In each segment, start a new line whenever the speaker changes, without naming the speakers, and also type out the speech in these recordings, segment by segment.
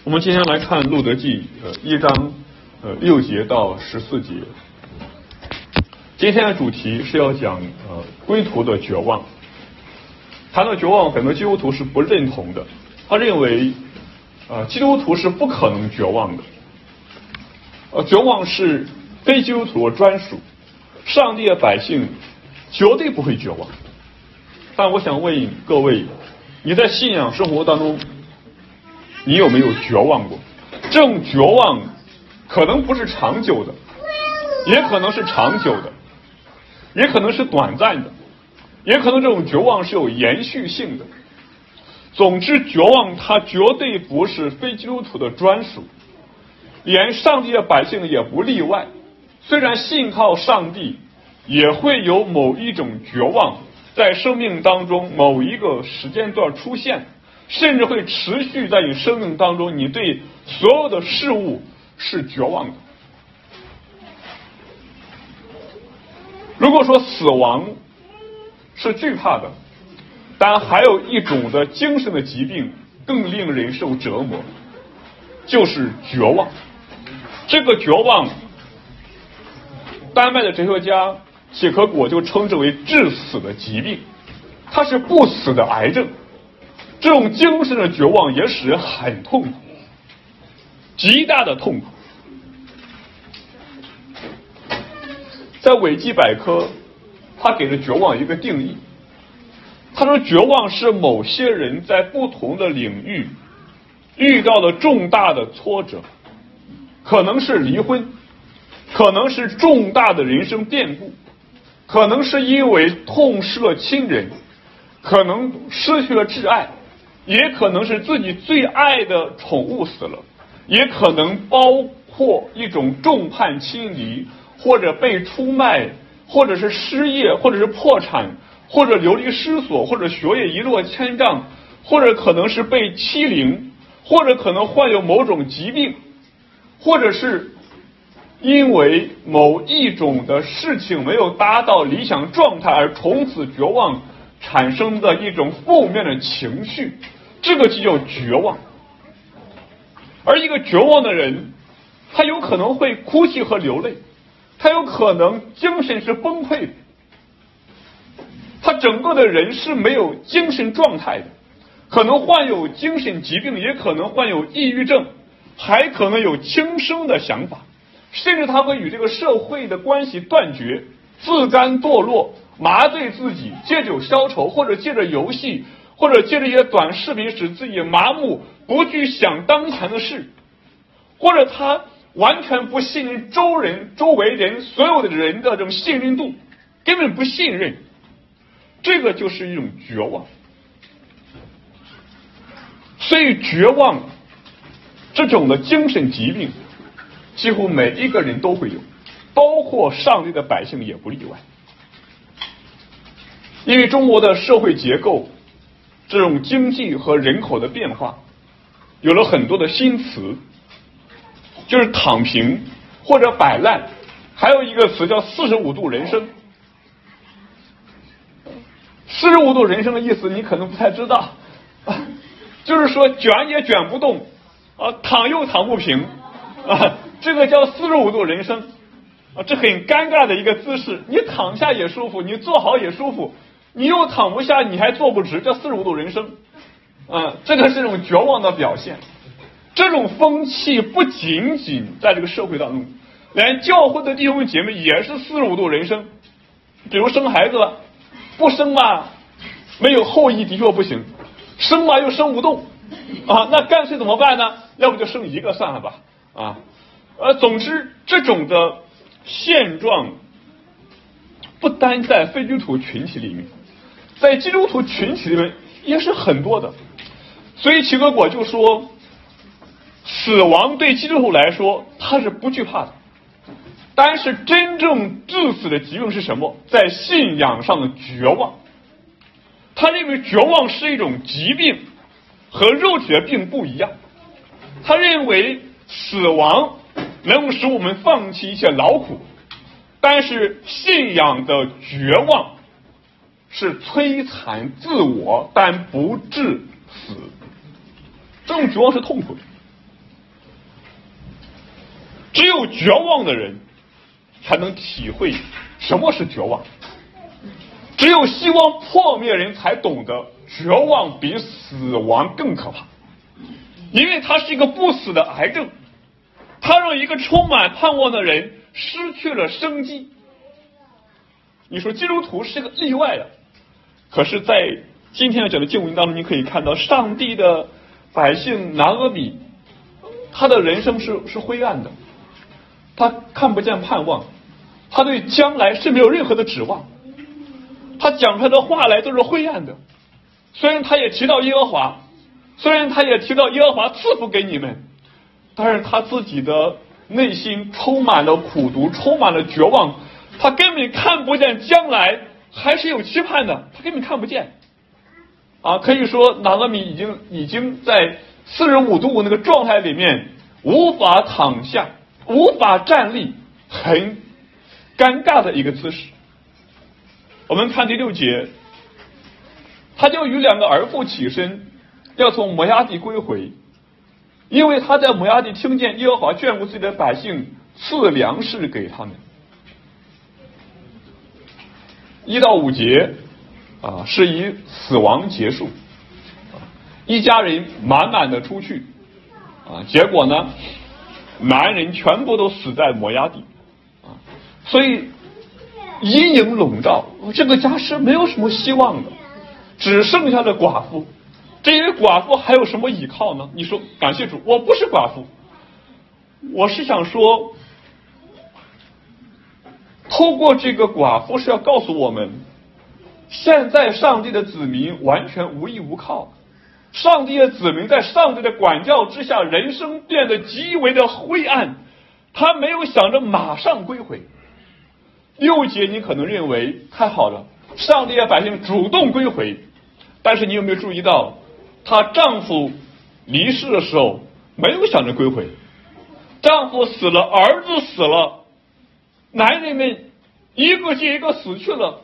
我们今天来看路德记1章6节到14节。今天的主题是要讲归途的绝望。谈到绝望，很多基督徒是不认同的，他认为基督徒是不可能绝望的。绝望是非基督徒的专属，上帝的百姓绝对不会绝望。但我想问各位，你在信仰生活当中，你有没有绝望过？这种绝望可能不是长久的，也可能是长久的，也可能是短暂的，也可能这种绝望是有延续性的。总之，绝望它绝对不是非基督徒的专属，连上帝的百姓也不例外。虽然信靠上帝，也会有某一种绝望在生命当中某一个时间段出现，甚至会持续在你生命当中，你对所有的事物是绝望的。如果说死亡是惧怕的，但还有一种的精神的疾病更令人受折磨，就是绝望。这个绝望，丹麦的哲学家契诃果就称之为致死的疾病，它是不死的癌症。这种精神的绝望也使人很痛苦，极大的痛苦。在维基百科，他给了绝望一个定义，他说绝望是某些人在不同的领域遇到了重大的挫折，可能是离婚，可能是重大的人生变故，可能是因为痛失了亲人，可能失去了挚爱，也可能是自己最爱的宠物死了，也可能包括一种众叛亲离，或者被出卖，或者是失业，或者是破产，或者流离失所，或者学业一落千丈，或者可能是被欺凌，或者可能患有某种疾病，或者是因为某一种的事情没有达到理想状态而从此绝望产生的一种负面的情绪，这个就叫绝望。而一个绝望的人，他有可能会哭泣和流泪，他有可能精神是崩溃的，他整个的人是没有精神状态的，可能患有精神疾病，也可能患有抑郁症，还可能有轻生的想法，甚至他会与这个社会的关系断绝，自甘堕落，麻醉自己，借酒消愁，或者借着游戏，或者借着一些短视频使自己麻木，不去想当前的事，或者他完全不信任周围人所有的人的这种信任度，根本不信任，这个就是一种绝望。所以绝望这种的精神疾病几乎每一个人都会有，包括上帝的百姓也不例外。因为中国的社会结构，这种经济和人口的变化，有了很多的新词，就是躺平或者摆烂，还有一个词叫45度人生。45度人生的意思你可能不太知道，就是说卷也卷不动，躺又躺不平，这个叫45度人生，这很尴尬的一个姿势，你躺下也舒服，你坐好也舒服，你又躺不下，你还坐不直，叫45度人生，这个是一种绝望的表现。这种风气不仅仅在这个社会当中，连教会的弟兄姐妹也是45度人生。比如生孩子了，不生嘛，没有后裔的确不行，生嘛又生不动，那干脆怎么办呢？要不就生一个算了吧，总之这种的现状不单在非基督徒群体里面，在基督徒群体里面也是很多的。所以契诃果就说，死亡对基督徒来说他是不惧怕的，但是真正致死的疾病是什么？在信仰上的绝望。他认为绝望是一种疾病，和肉体的病不一样。他认为死亡能使我们放弃一切劳苦，但是信仰的绝望是摧残自我但不致死，这种绝望是痛苦的。 只有绝望的人才能体会什么是绝望，只有希望破灭人才懂得绝望比死亡更可怕，因为它是一个不死的癌症，它让一个充满盼望的人失去了生机。你说基督徒是个例外的，可是在今天的整个经文当中，你可以看到上帝的百姓拿俄米，他的人生是灰暗的，他看不见盼望，他对将来是没有任何的指望，他讲出来的话来都是灰暗的。虽然他也提到耶和华，虽然他也提到耶和华赐福给你们，但是他自己的内心充满了苦毒，充满了绝望，他根本看不见将来还是有期盼的，他根本看不见啊！可以说拿俄米已经在45度那个状态里面无法躺下，无法站立，很尴尬的一个姿势。我们看第6节，他就与2个儿妇起身，要从摩押地归回，因为他在摩押地听见耶和华眷顾自己的百姓，赐粮食给他们。1到5节是以死亡结束，一家人满满的出去结果呢，男人全部都死在摩押地所以阴影笼罩，这个家是没有什么希望的，只剩下了寡妇。这些寡妇还有什么依靠呢？你说感谢主，我不是寡妇，我是想说，透过这个寡妇是要告诉我们，现在上帝的子民完全无依无靠，上帝的子民在上帝的管教之下，人生变得极为的灰暗，他没有想着马上归回。6节你可能认为太好了，上帝的百姓主动归回，但是你有没有注意到，她丈夫离世的时候没有想着归回，丈夫死了，儿子死了，男人们一个接一个死去了，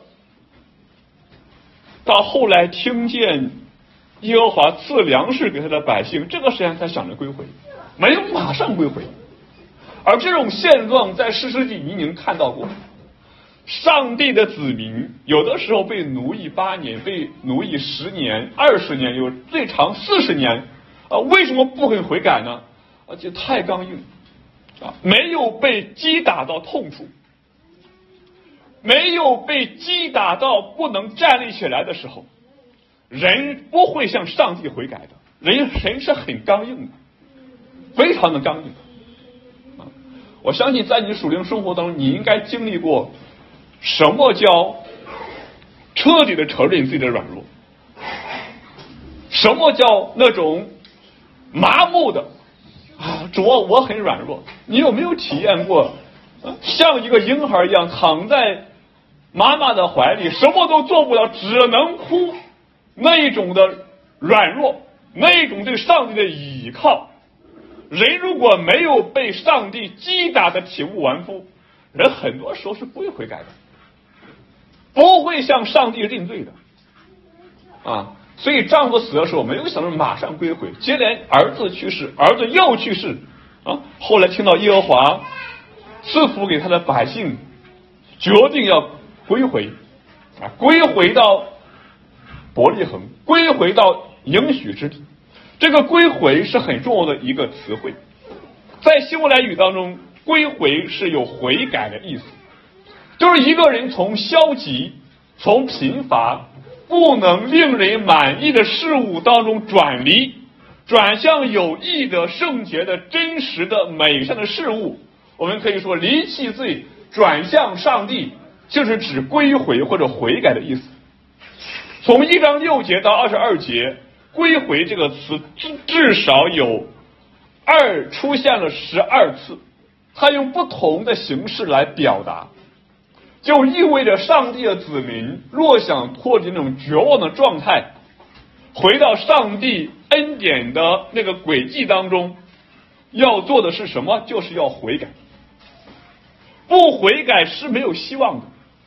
到后来听见耶和华赐粮食给他的百姓，这个时间才想着归回，没有马上归回。而这种现状在士师记你已经看到过，上帝的子民有的时候被奴役8年，被奴役10年、20年，有最长40年为什么不肯悔改呢？就太刚硬没有被击打到痛处，没有被击打到不能站立起来的时候，人不会向上帝悔改的，人是很刚硬的，非常的刚硬我相信在你属灵生活当中，你应该经历过什么叫彻底的承认自己的软弱，什么叫那种麻木的主啊，我很软弱。你有没有体验过像一个婴孩一样躺在妈妈的怀里，什么都做不了，只能哭，那一种的软弱，那一种对上帝的倚靠。人如果没有被上帝击打的体无完肤，人很多时候是不会悔改的，不会向上帝认罪的所以丈夫死的时候没有想着马上归回，接连儿子去世，儿子又去世后来听到耶和华赐福给他的百姓，决定要归回归回到伯利恒，归回到应许之地。这个归回是很重要的一个词汇，在希伯来语当中，归回是有悔改的意思，就是一个人从消极、从贫乏、不能令人满意的事物当中转离，转向有益的、圣洁的、真实的、美善的事物。我们可以说离弃罪，转向上帝，就是指归回或者悔改的意思。从1章6节到22节，归回这个词至少有出现了12次，它用不同的形式来表达，就意味着上帝的子民若想脱离那种绝望的状态，回到上帝恩典的那个轨迹当中，要做的是什么？就是要悔改。不悔改是没有希望的。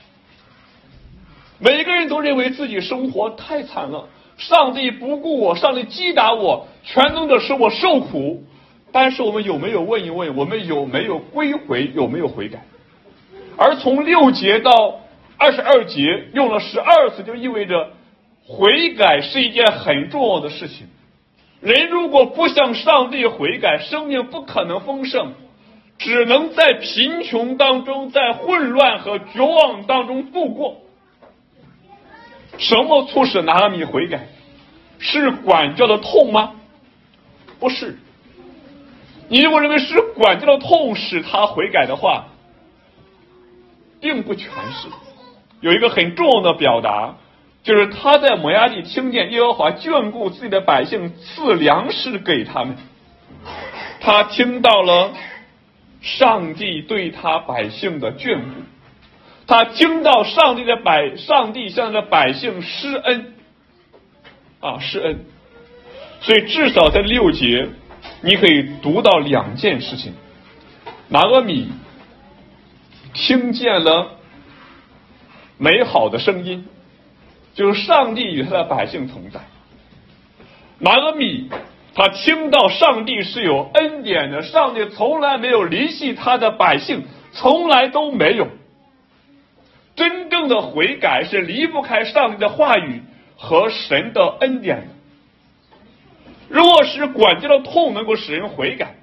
每个人都认为自己生活太惨了，上帝不顾我，上帝击打我，全能的使我受苦， 但是我们有没有问一问，我们有没有归回，有没有悔改？而从6节到22节用了12次，就意味着悔改是一件很重要的事情。人如果不向上帝悔改，生命不可能丰盛，只能在贫穷当中，在混乱和绝望当中度过。什么促使拿俄米悔改？是管教的痛吗？不是。你如果认为是管教的痛使他悔改的话，并不全是。有一个很重要的表达，就是他在摩押地听见耶和华眷顾自己的百姓，赐粮食给他们，他听到了上帝对他百姓的眷顾，他听到上帝向他的百姓施恩施恩。所以至少在6节你可以读到2件事情。拿俄米听见了美好的声音，就是上帝与他的百姓同在。拿俄米他听到上帝是有恩典的，上帝从来没有离弃他的百姓，从来都没有。真正的悔改是离不开上帝的话语和神的恩典的。若是管教的痛能够使人悔改，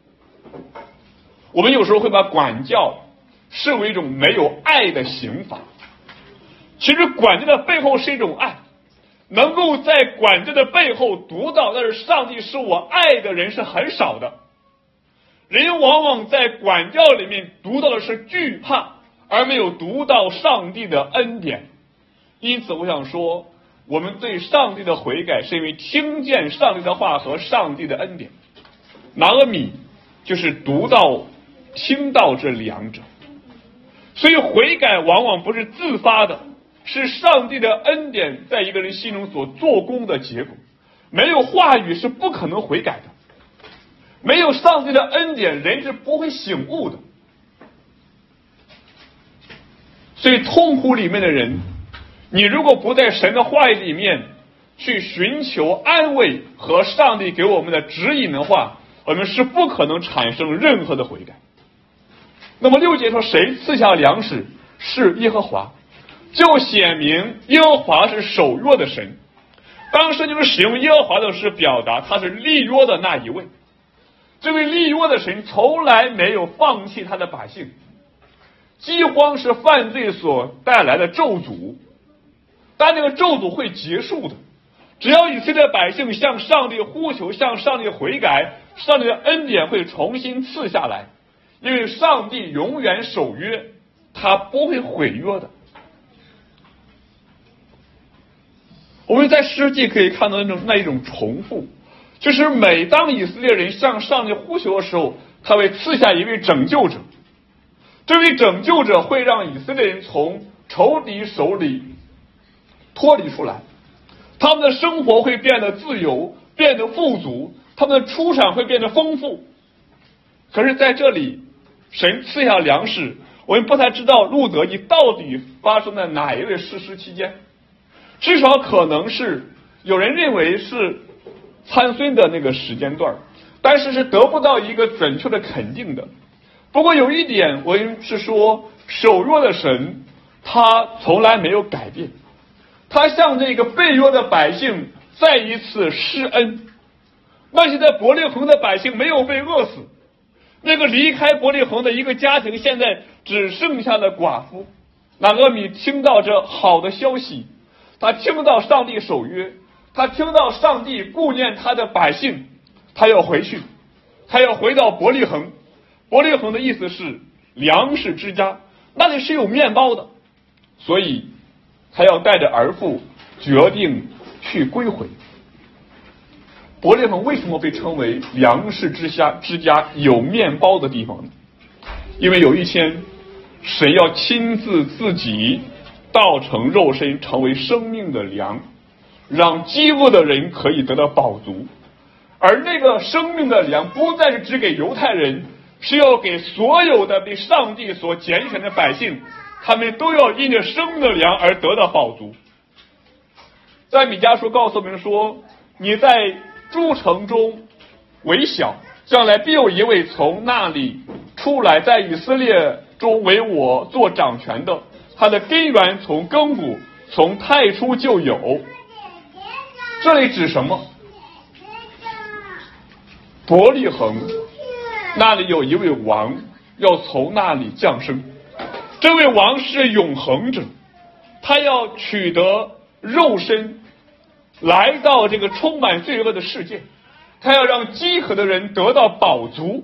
我们有时候会把管教视为一种没有爱的刑罚。其实管教的背后是一种爱，能够在管教的背后读到但是上帝是我爱的人是很少的。人往往在管教里面读到的是惧怕，而没有读到上帝的恩典。因此我想说，我们对上帝的悔改是因为听见上帝的话和上帝的恩典。拿俄米就是听到这2者。所以悔改往往不是自发的，是上帝的恩典在一个人心中所做工的结果。没有话语是不可能悔改的，没有上帝的恩典，人是不会醒悟的。所以痛苦里面的人，你如果不在神的话语里面去寻求安慰和上帝给我们的指引的话，我们是不可能产生任何的悔改。那么6节说谁赐下粮食？是耶和华，就显明耶和华是守约的神。当时就是使用耶和华的是表达他是立约的那一位。这位立约的神从来没有放弃他的百姓。饥荒是犯罪所带来的咒诅，但那个咒诅会结束的。只要以色列百姓向上帝呼求，向上帝悔改，上帝的恩典会重新赐下来。因为上帝永远守约，他不会毁约的。我们在诗记可以看到那一种重复，就是每当以色列人向上帝呼求的时候，他会赐下一位拯救者。这位拯救者会让以色列人从仇敌手里脱离出来，他们的生活会变得自由，变得富足，他们的出产会变得丰富。可是在这里神赐下粮食，我们不太知道路得记到底发生在哪一位士师期间，至少可能是有人认为是参孙的那个时间段，但是是得不到一个准确的肯定的。不过有一点我是说，守约的神他从来没有改变，他向这个被约的百姓再一次施恩。那些在伯利恒的百姓没有被饿死，那个离开伯利恒的一个家庭现在只剩下了寡妇。拿俄米听到这好的消息，他听到上帝守约，他听到上帝顾念他的百姓，他要回去，他要回到伯利恒。伯利恒的意思是粮食之家，那里是有面包的，所以他要带着儿妇决定去归回。伯利恒为什么被称为粮食之家，有面包的地方呢？因为有一天神要亲自自己道成肉身，成为生命的粮，让饥饿的人可以得到饱足。而那个生命的粮不再是只给犹太人，是要给所有的被上帝所拣选的百姓，他们都要因着生命的粮而得到饱足。在米迦书告诉我们说，你在诸城中为小， 将来必有一位从那里出来，在以色列中为我做掌权的，他的根源从亘古，从太初就有。这里指什么？伯利恒那里有一位王要从那里降生，这位王是永恒者，他要取得肉身来到这个充满罪恶的世界，他要让饥渴的人得到饱足。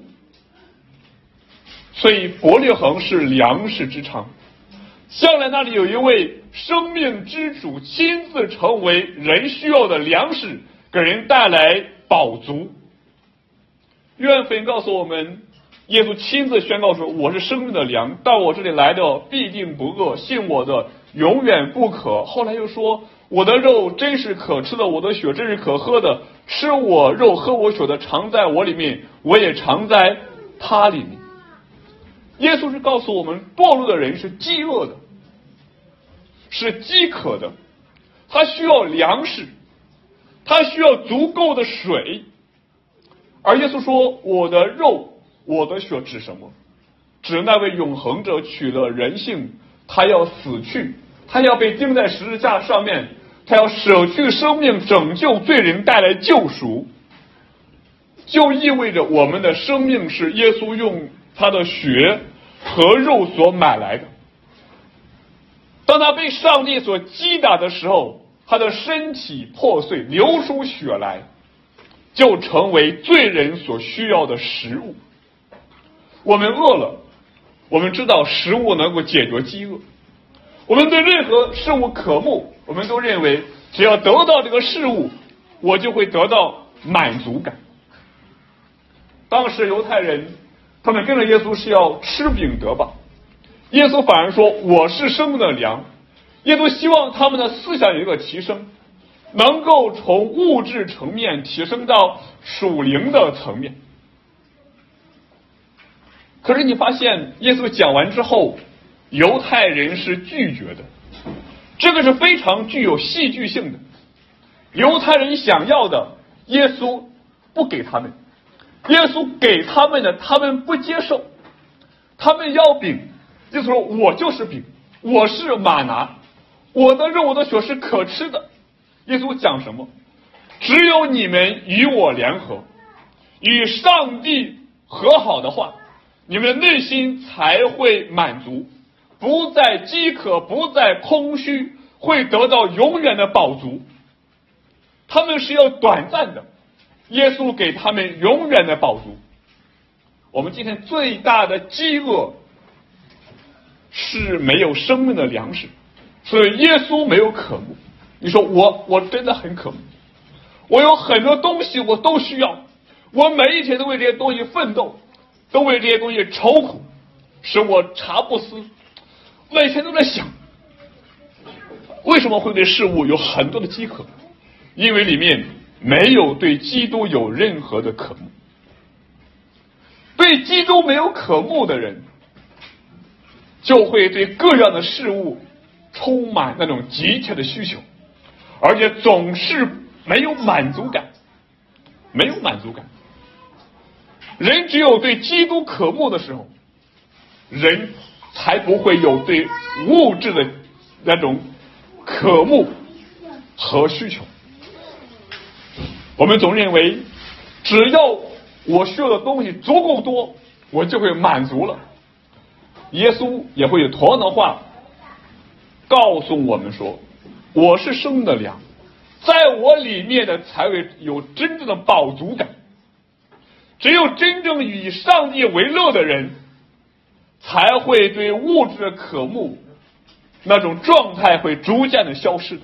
所以伯利恒是粮食之城，将来那里有一位生命之主亲自成为人需要的粮食，给人带来饱足。约翰福音告诉我们，耶稣亲自宣告说，我是生命的粮，到我这里来的必定不饿，信我的永远不渴。后来又说，我的肉真是可吃的，我的血真是可喝的，吃我肉喝我血的常在我里面，我也常在他里面。耶稣是告诉我们，堕落的人是饥饿的，是饥渴的，他需要粮食，他需要足够的水。而耶稣说，我的肉我的血指什么？指那位永恒者取了人性，他要死去，他要被钉在十字架上面，他要舍去生命，拯救罪人，带来救赎。就意味着我们的生命是耶稣用他的血和肉所买来的。当他被上帝所击打的时候，他的身体破碎，流出血来，就成为罪人所需要的食物。我们饿了，我们知道食物能够解决饥饿，我们对任何事物渴慕，我们都认为只要得到这个事物，我就会得到满足感。当时犹太人他们跟着耶稣是要吃饼得饱，耶稣反而说我是生命的粮。耶稣希望他们的思想有一个提升，能够从物质层面提升到属灵的层面。可是你发现耶稣讲完之后，犹太人是拒绝的，这个是非常具有戏剧性的。犹太人想要的，耶稣不给他们，耶稣给他们的，他们不接受。他们要饼，耶稣说我就是饼，我是玛拿，我的肉我的血是可吃的。耶稣讲什么？只有你们与我联合，与上帝和好的话，你们的内心才会满足，不再饥渴，不再空虚，会得到永远的饱足。他们是要短暂的，耶稣给他们永远的饱足。我们今天最大的饥饿是没有生命的粮食，所以耶稣没有渴慕。你说我真的很渴慕，我有很多东西我都需要，我每一天都为这些东西奋斗，都为这些东西愁苦，使我茶不思，每天都在想，为什么会对事物有很多的饥渴？因为里面没有对基督有任何的渴慕。对基督没有渴慕的人，就会对各样的事物充满那种急切的需求，而且总是没有满足感，没有满足感。人只有对基督渴慕的时候，人才不会有对物质的那种渴慕和需求。我们总认为只要我需要的东西足够多，我就会满足了。耶稣也会有同样的话告诉我们说，我是生命的粮，在我里面的才会有真正的饱足感。只有真正以上帝为乐的人，才会对物质的渴慕那种状态会逐渐的消失的。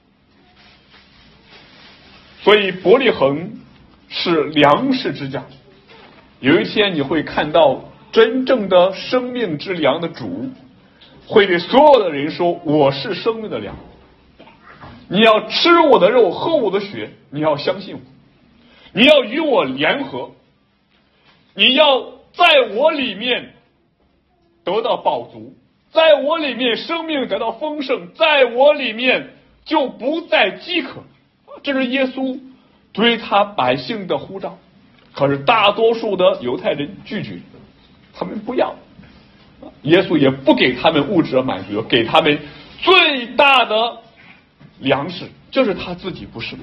所以伯利恒是粮食之家，有一天你会看到真正的生命之粮的主会对所有的人说，我是生命的粮，你要吃我的肉喝我的血，你要相信我，你要与我联合，你要在我里面得到饱足，在我里面生命得到丰盛，在我里面就不再饥渴。这是耶稣对他百姓的呼召。 可是大多数的犹太人拒绝，他们不要，耶稣也不给他们物质的满足，给他们最大的粮食，就是他自己不是。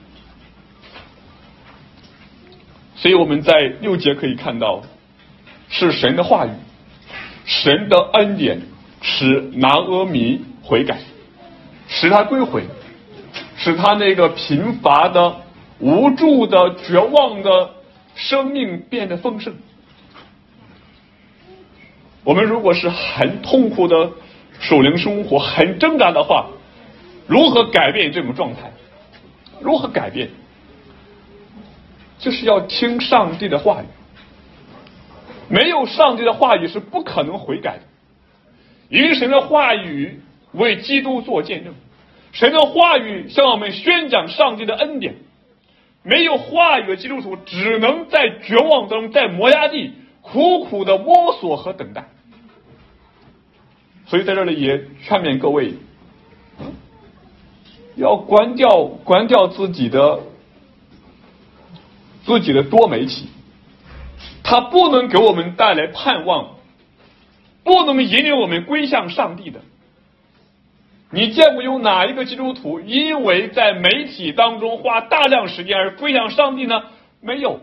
所以我们在6节可以看到，是神的话语，神的恩典使拿俄米悔改，使他归回，使他那个贫乏的、无助的、绝望的生命变得丰盛。我们如果是很痛苦的属灵生活，很挣扎的话，如何改变这种状态？如何改变？就是要听上帝的话语。没有上帝的话语是不可能悔改的，因为神的话语为基督做见证，神的话语向我们宣讲上帝的恩典。没有话语的基督徒只能在绝望中，在摩崖地苦苦的摸索和等待。所以在这里也劝勉各位，要关掉自己的多媒体，它不能给我们带来盼望，不能引领我们归向上帝的。你见过有哪一个基督徒因为在媒体当中花大量时间而归向上帝呢？没有。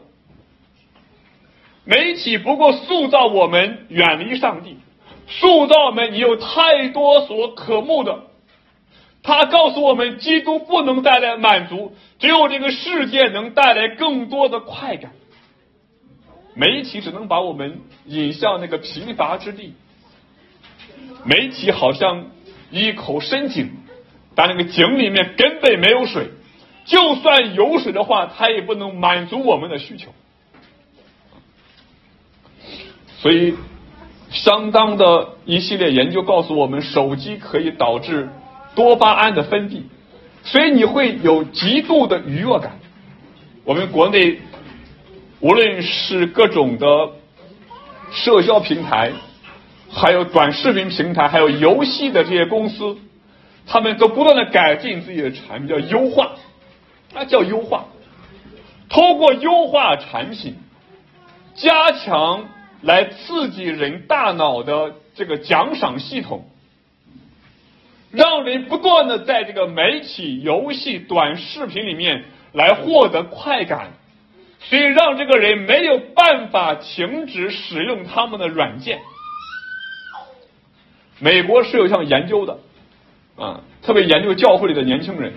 媒体不过塑造我们远离上帝，塑造我们你有太多所渴慕的。他告诉我们，基督不能带来满足，只有这个世界能带来更多的快感。媒体只能把我们引向那个贫乏之地。媒体好像一口深井，但那个井里面根本没有水，就算有水的话，它也不能满足我们的需求。所以相当的一系列研究告诉我们，手机可以导致多巴胺的分泌，所以你会有极度的愉悦感。我们国内无论是各种的社交平台，还有短视频平台，还有游戏的这些公司，他们都不断的改进自己的产品，叫优化，叫优化。通过优化产品，加强来刺激人大脑的这个奖赏系统，让人不断的在这个媒体、游戏、短视频里面来获得快感，所以让这个人没有办法停止使用他们的软件。美国是有项研究的特别研究教会里的年轻人，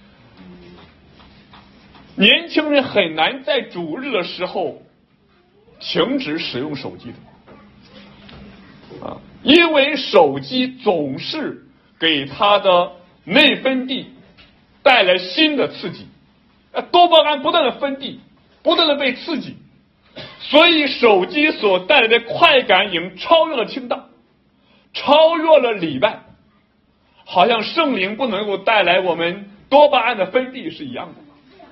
年轻人很难在主日的时候停止使用手机的因为手机总是给他的内分泌带来新的刺激，多巴胺不断的分泌，不断的被刺激，所以手机所带来的快感已经超越了听道，超越了礼拜，好像圣灵不能够带来我们多巴胺的分泌是一样的。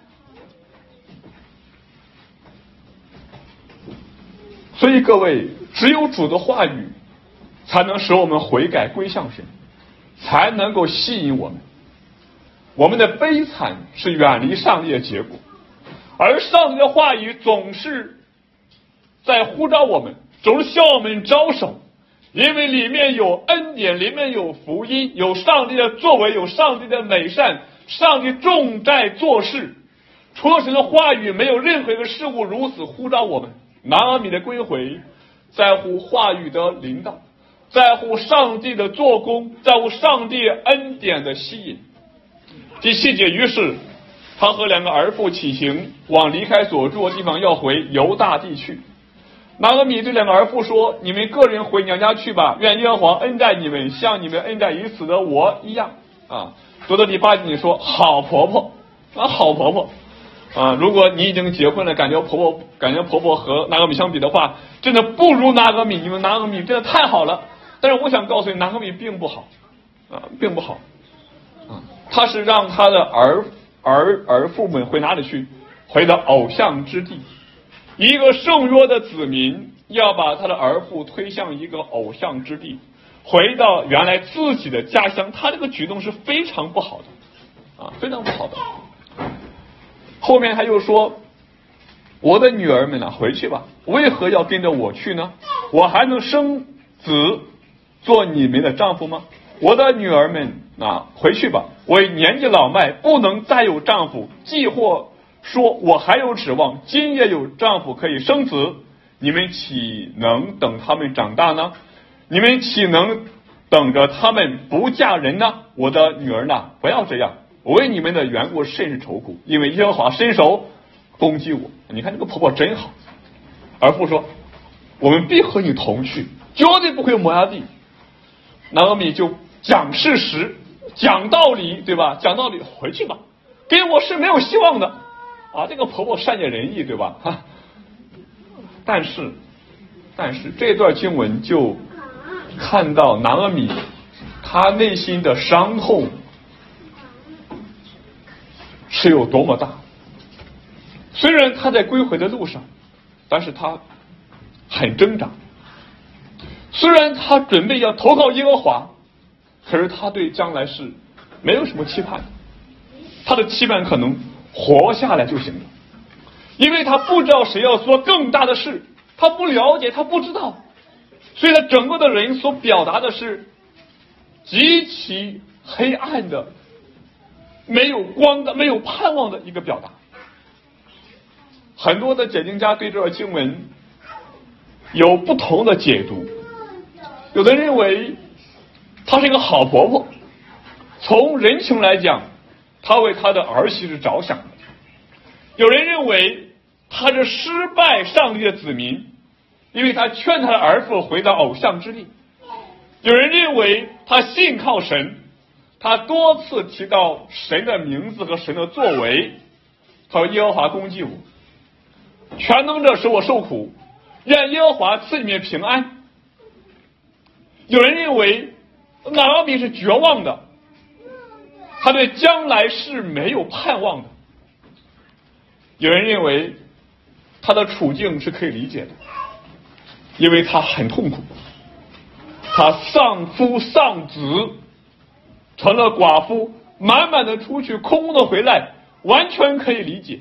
所以各位，只有主的话语才能使我们悔改归向神，才能够吸引我们。我们的悲惨是远离上帝的结果，而上帝的话语总是在呼召我们，总是向我们招手，因为里面有恩典，里面有福音，有上帝的作为，有上帝的美善，上帝重在做事。除了神的话语，没有任何一个事物如此呼召我们。拿俄米的归回在乎话语的领导，在乎上帝的做工，在乎上帝恩典的吸引。第7节，于是他和2个儿妇起行，往离开所住的地方要回犹大地去。拿俄米对2个儿妇说，你们个人回娘家去吧，愿耶和华恩待你们，像你们恩待已死的我一样读到第8节，你说好婆婆好婆婆如果你已经结婚了，感觉婆婆和拿俄米相比的话，真的不如拿俄米，你们拿俄米真的太好了。但是我想告诉你，拿俄米并不好并不好他是让他的儿妇们回哪里去？回到偶像之地。一个圣约的子民要把他的儿妇推向一个偶像之地，回到原来自己的家乡，他这个举动是非常不好的非常不好的。后面他又说， 我的女儿们呢，回去吧，为何要跟着我去呢？我还能生子做你们的丈夫吗？我的女儿们啊，回去吧，我年纪老迈，不能再有丈夫，既或说我还有指望，今夜有丈夫可以生子，你们岂能等他们长大呢？你们岂能等着他们不嫁人呢？我的女儿呢，不要这样，我为你们的缘故甚是愁苦，因为耶和华伸手攻击我。你看这个婆婆真好。儿妇说，我们必和你同去，绝对不会磨牙地。拿俄米就讲事实，讲道理，对吧？讲道理，回去吧，给我是没有希望的啊！这个婆婆善解人意，对吧？哈。但是这段经文就看到拿俄米她内心的伤痛是有多么大。虽然她在归回的路上，但是她很挣扎。虽然她准备要投靠耶和华，可是她对将来是没有什么期盼的。她的期盼可能活下来就行了，因为她不知道谁要做更大的事，她不了解，她不知道，所以她整个的人所表达的是极其黑暗的、没有光的、没有盼望的一个表达。很多的解经家对这段经文有不同的解读，有的认为她是一个好婆婆，从人情来讲，她为她的儿媳是着想的；有人认为她是失败上帝的子民，因为她劝她的儿妇回到偶像之地；有人认为她信靠神，她多次提到神的名字和神的作为，她说耶和华攻击我，全能者使我受苦，愿耶和华赐你们平安。有人认为拿俄米是绝望的，他对将来是没有盼望的。有人认为他的处境是可以理解的，因为他很痛苦，他丧夫丧子，成了寡妇，满满的出去，空空的回来，完全可以理解。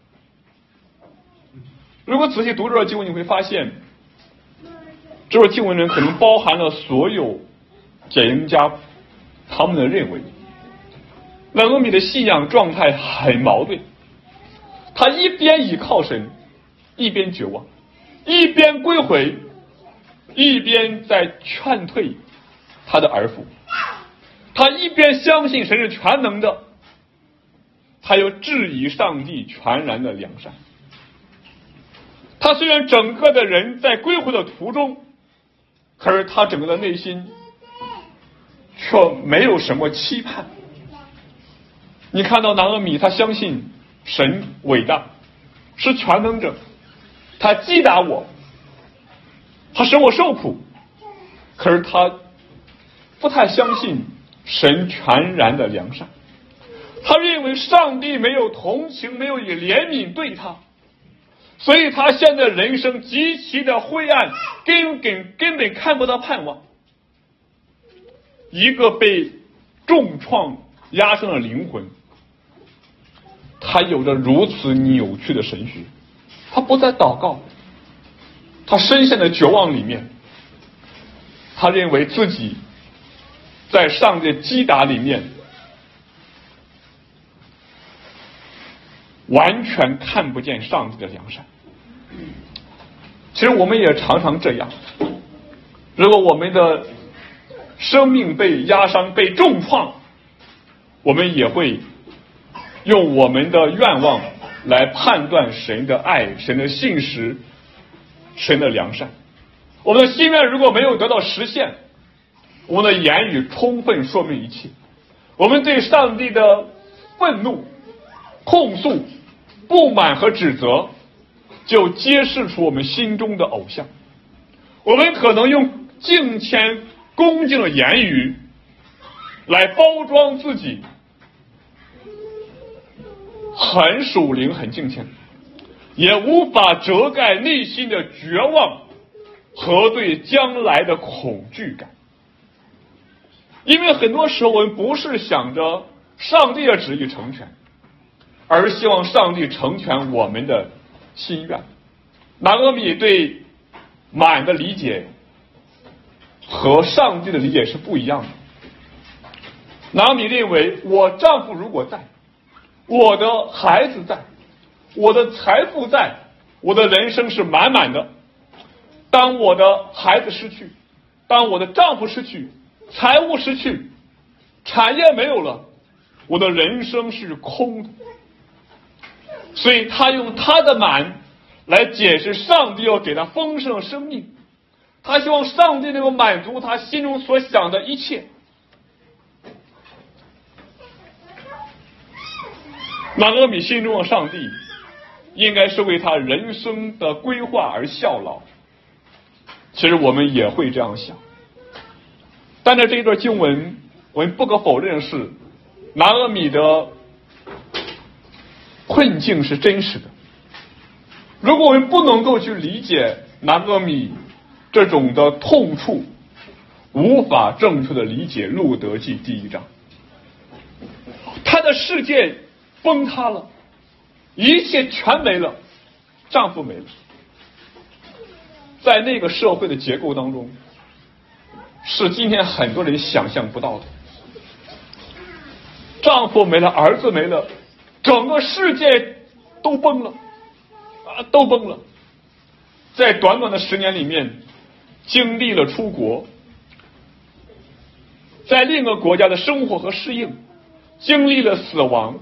如果仔细读这段经文，你会发现这段经文中可能包含了所有解经家他们的认为。拿俄米的信仰状态很矛盾，他一边倚靠神，一边绝望，一边归回，一边在劝退他的儿妇。他一边相信神是全能的，他又质疑上帝全然的良善。他虽然整个的人在归回的途中，可是他整个的内心却没有什么期盼。你看到拿俄米，他相信神伟大，是全能者，他击打我，他使我受苦，可是他不太相信神全然的良善。他认为上帝没有同情，没有以怜悯对他，所以他现在人生极其的灰暗，根本看不到盼望。一个被重创压伤的灵魂，他有着如此扭曲的神学，他不再祷告，他深陷在绝望里面，他认为自己在上帝击打里面完全看不见上帝的良善。其实我们也常常这样，如果我们的生命被压伤、被重创，我们也会用我们的愿望来判断神的爱、神的信实、神的良善。我们的心愿如果没有得到实现，我们的言语充分说明一切。我们对上帝的愤怒、控诉、不满和指责，就揭示出我们心中的偶像。我们可能用敬虔恭敬的言语来包装自己很属灵很敬虔，也无法遮盖内心的绝望和对将来的恐惧感。因为很多时候我们不是想着上帝的旨意成全，而希望上帝成全我们的心愿。拿俄米对满的理解和上帝的理解是不一样的。拿俄米认为，我丈夫如果在，我的孩子在，我的财富在，我的人生是满满的。当我的孩子失去，当我的丈夫失去，财务失去，产业没有了，我的人生是空的。所以他用他的满来解释上帝要给他丰盛的生命，他希望上帝能够满足他心中所想的一切。拿俄米心中的上帝应该是为他人生的规划而效劳。其实我们也会这样想，但在这一段经文，我们不可否认的是，拿俄米的困境是真实的。如果我们不能够去理解拿俄米这种的痛处，无法正确的理解路得记第1章。他的世界崩塌了，一切全没了，丈夫没了。在那个社会的结构当中，是今天很多人想象不到的。丈夫没了，儿子没了，整个世界都崩了，都崩了。在短短的10年里面，经历了出国，在另一个国家的生活和适应，经历了死亡，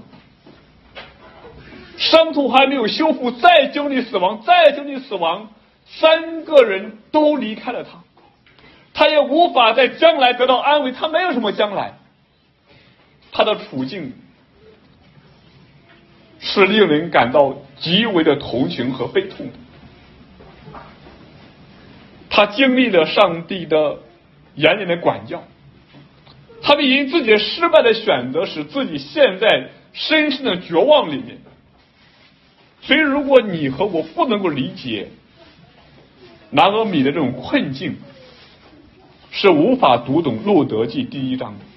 伤痛还没有修复，再经历死亡，再经历死亡，3个人都离开了他，他也无法在将来得到安慰，他没有什么将来。他的处境是令人感到极为的同情和悲痛的。他经历了上帝的严厉的管教，他们因自己失败的选择使自己陷在深深的绝望里面。所以如果你和我不能够理解拿俄米的这种困境，是无法读懂路得记第1章的。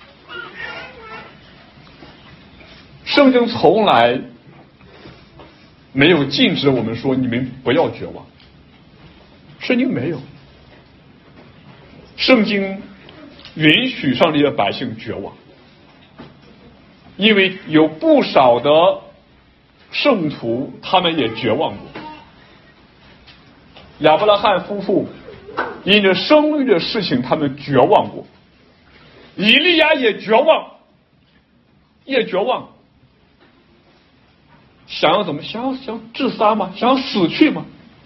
圣经从来没有禁止我们说你们不要绝望，圣经没有。圣经允许上帝的百姓绝望，因为有不少的圣徒他们也绝望过。亚伯拉罕夫妇因着生育的事情他们绝望过，以利亚也绝望，想要怎么想自杀吗？想要死去吗？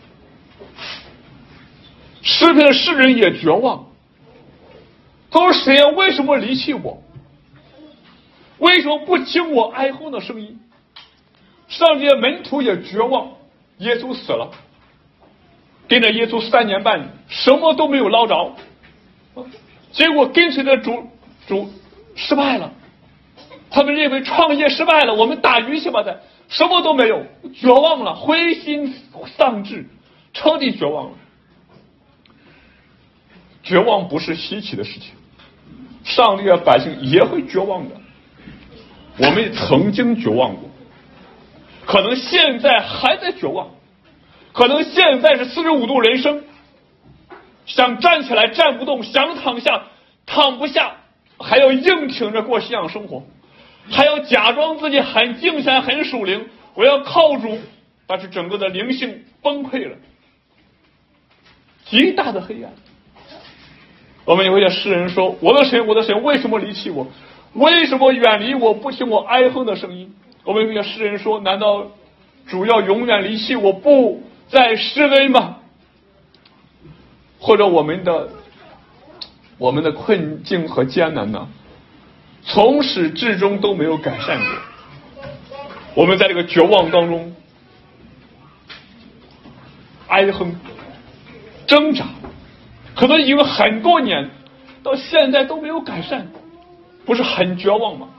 诗篇的诗人也绝望，他说谁呀？为什么离弃我？为什么不听我哀呼的声音？上帝的门徒也绝望，耶稣死了，跟着耶稣3年半，什么都没有捞着，结果跟随的主失败了，他们认为创业失败了，我们打鱼去吧，什么都没有，绝望了，灰心丧志，彻底绝望了。绝望不是稀奇的事情，上帝的百姓也会绝望的，我们曾经绝望过，可能现在还在绝望，可能现在是45度人生，想站起来站不动，想躺下躺不下，还要硬挺着过信仰生活，还要假装自己很敬虔很属灵，我要靠主，但是整个的灵性崩溃了，极大的黑暗。我们有些诗人说，我的神为什么离弃我？为什么远离我，不听我哀哼的声音？我们有些诗人说，难道主要永远离弃我，不再施恩吗？或者我们的困境和艰难呢，从始至终都没有改善过。我们在这个绝望当中哀哼挣扎，可能因为很多年到现在都没有改善，不是很绝望吗？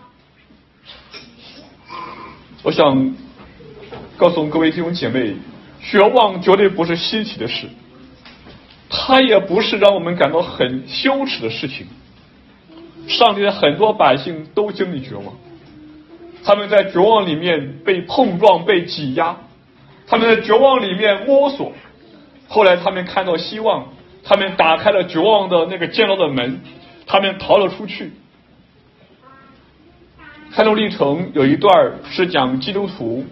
我想告诉各位弟兄姐妹，绝望绝对不是稀奇的事，它也不是让我们感到很羞耻的事情。上帝的很多百姓都经历绝望，他们在绝望里面被碰撞、被挤压， 他们在绝望里面摸索，后来他们看到希望，他们打开了绝望的那个监牢的门，他们逃了出去。开路历程有一段是讲基督徒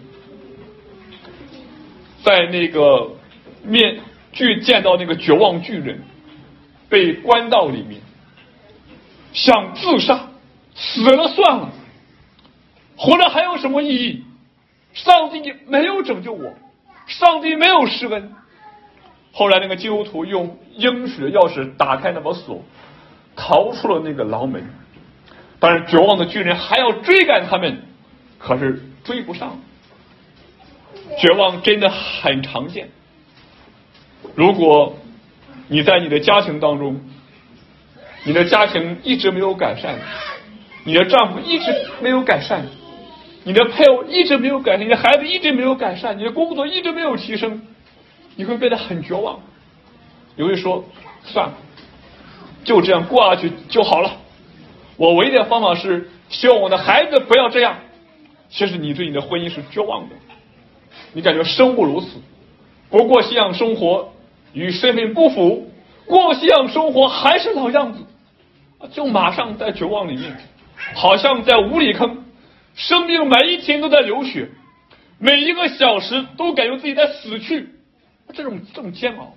在那个见到那个绝望巨人，被关到里面，想自杀，死了算了，活着还有什么意义？上帝没有拯救我，上帝没有施恩。后来那个基督徒用应许的钥匙打开那把锁，逃出了那个牢门。当然绝望的巨人还要追赶他们，可是追不上。绝望真的很常见。如果你在你的家庭当中，你的家庭一直没有改善，你的丈夫一直没有改善，你的配偶一直没有改善，你的孩子一直没有改善，你的工作一直没有提升，你会变得很绝望。你会说算了，就这样过下去就好了，我唯一的方法是希望我的孩子不要这样。其实你对你的婚姻是绝望的，你感觉生不如死，不过信仰生活与身份不符，过信仰生活还是老样子，就马上在绝望里面，好像在无底坑，生命每一天都在流血，每一个小时都感觉自己在死去，这种煎熬。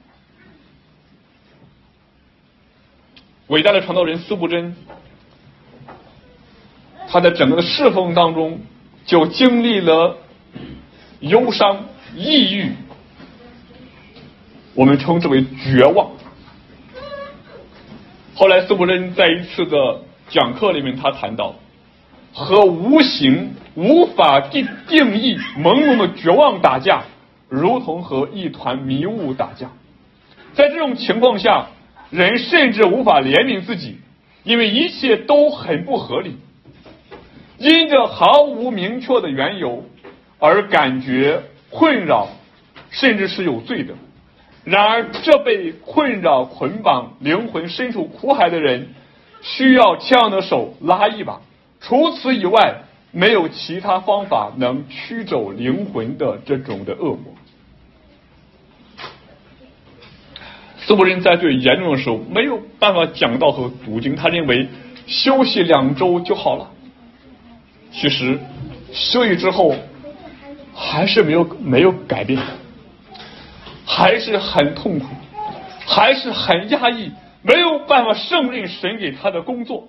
伟大的传道人司布真，他在整个的侍奉当中就经历了忧伤、抑郁，我们称之为绝望。后来司布真在一次的讲课里面，他谈到和无形无法定义朦胧的绝望打架，如同和一团迷雾打架。在这种情况下，人甚至无法怜悯自己，因为一切都很不合理，因着毫无明确的缘由而感觉困扰，甚至是有罪的。然而这被困扰捆绑灵魂深处苦海的人，需要这样的手拉一把，除此以外没有其他方法能驱走灵魂的这种的恶魔。司布真在最严重的时候没有办法讲道和读经，他认为休息2周就好了。其实休息之后还是没有改变，还是很痛苦，还是很压抑，没有办法胜任神给他的工作。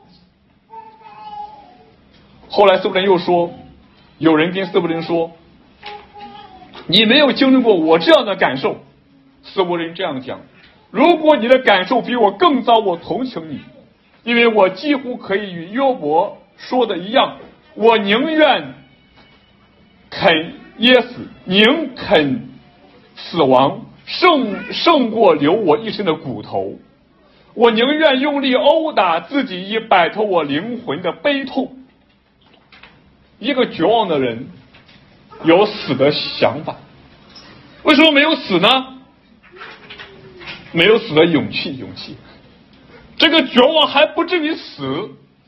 后来司布真又说，有人跟司布真说，你没有经历过我这样的感受。司布真这样讲，如果你的感受比我更糟，我同情你，因为我几乎可以与约伯说的一样，我宁愿肯噎死，宁肯死亡，胜过留我一身的骨头。我宁愿用力殴打自己，以摆脱我灵魂的悲痛。一个绝望的人有死的想法，为什么没有死呢？没有死的勇气。这个绝望还不至于死，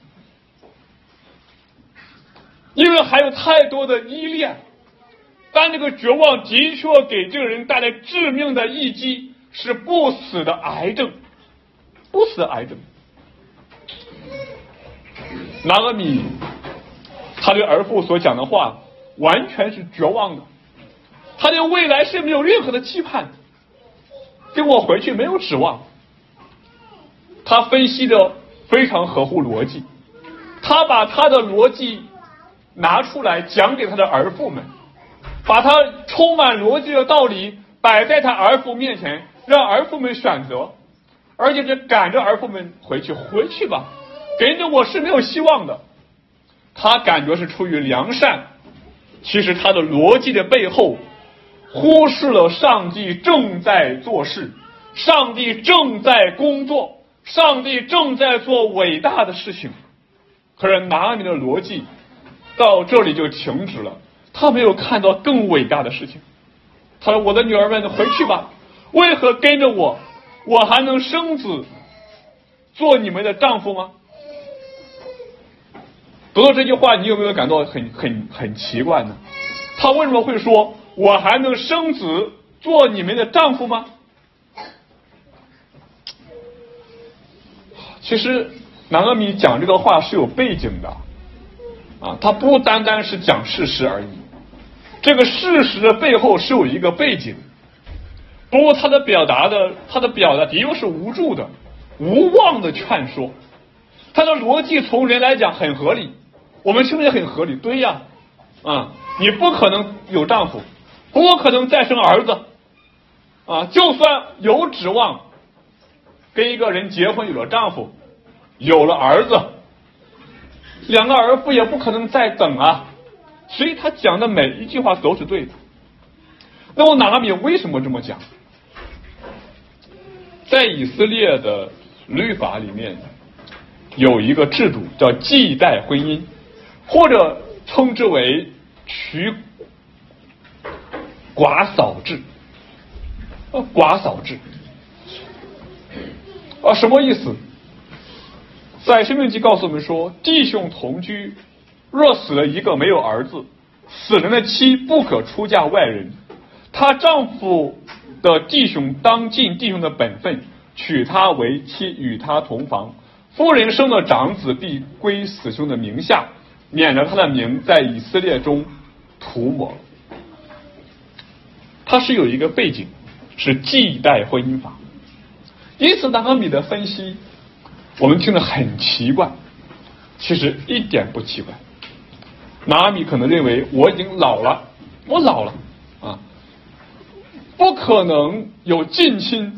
因为还有太多的依恋。但这个绝望的确给这个人带来致命的一击，是不死的癌症。拿俄米他对儿妇所讲的话完全是绝望的，他对未来是没有任何的期盼，跟我回去没有指望。他分析的非常合乎逻辑，他把他的逻辑拿出来讲给他的儿妇们，把他充满逻辑的道理摆在他儿妇面前，让儿妇们选择，而且是赶着儿妇们回去吧，跟着我是没有希望的。他感觉是出于良善，其实他的逻辑的背后忽视了上帝正在做事，上帝正在工作，上帝正在做伟大的事情。可是拿俄米的逻辑到这里就停止了，他没有看到更伟大的事情。他说，我的女儿们回去吧，为何跟着我，我还能生子做你们的丈夫吗？读到这句话，你有没有感到很奇怪呢？他为什么会说我还能生子做你们的丈夫吗？其实拿俄米讲这个话是有背景的啊，他不单单是讲事实而已，这个事实的背后是有一个背景。不过他的表达的确是无助的、无望的劝说，他的逻辑从人来讲很合理，我们听着也很合理。对呀，你不可能有丈夫，不可能再生儿子啊，就算有指望跟一个人结婚，有了丈夫，有了儿子，两个儿妇也不可能再等啊。所以他讲的每一句话都是对的。那么拿俄米为什么这么讲？在以色列的律法里面有一个制度叫继代婚姻，或者称之为娶寡嫂制。寡嫂制什么意思？在申命记告诉我们说，弟兄同居，若死了一个没有儿子，死人的妻不可出嫁外人，她丈夫的弟兄当尽弟兄的本分，娶她为妻，与她同房。夫人生的长子必归死兄的名下，免得他的名在以色列中涂抹。它是有一个背景，是继代婚姻法。因此拿俄米的分析我们听得很奇怪，其实一点不奇怪。拿俄米可能认为我已经老了，不可能有近亲